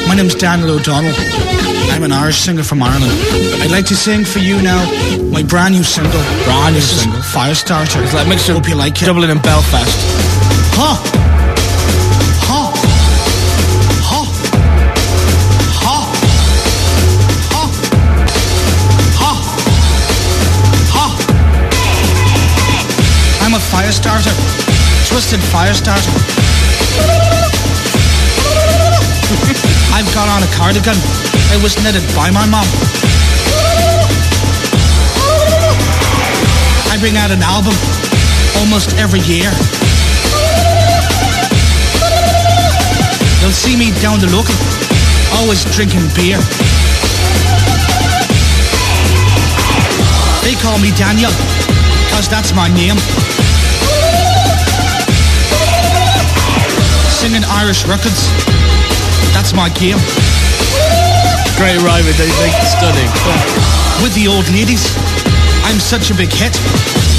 My name's Daniel O'Donnell. I'm an Irish singer from Ireland. I'd like to sing for you now my brand new single. Firestarter. It's like a mixture of Hope you like it. Dublin and Belfast. Ha! Ha! Ha! Ha! Ha! Ha! Ha! I'm a firestarter. Twisted firestarter. I've got on a cardigan. It was knitted by my mom. I bring out an album almost every year. You'll see me down the local, always drinking beer. They call me Daniel, cause that's my name. Singing Irish records, that's my game. Great rhyming, they think. Stunning. With the old ladies, I'm such a big hit.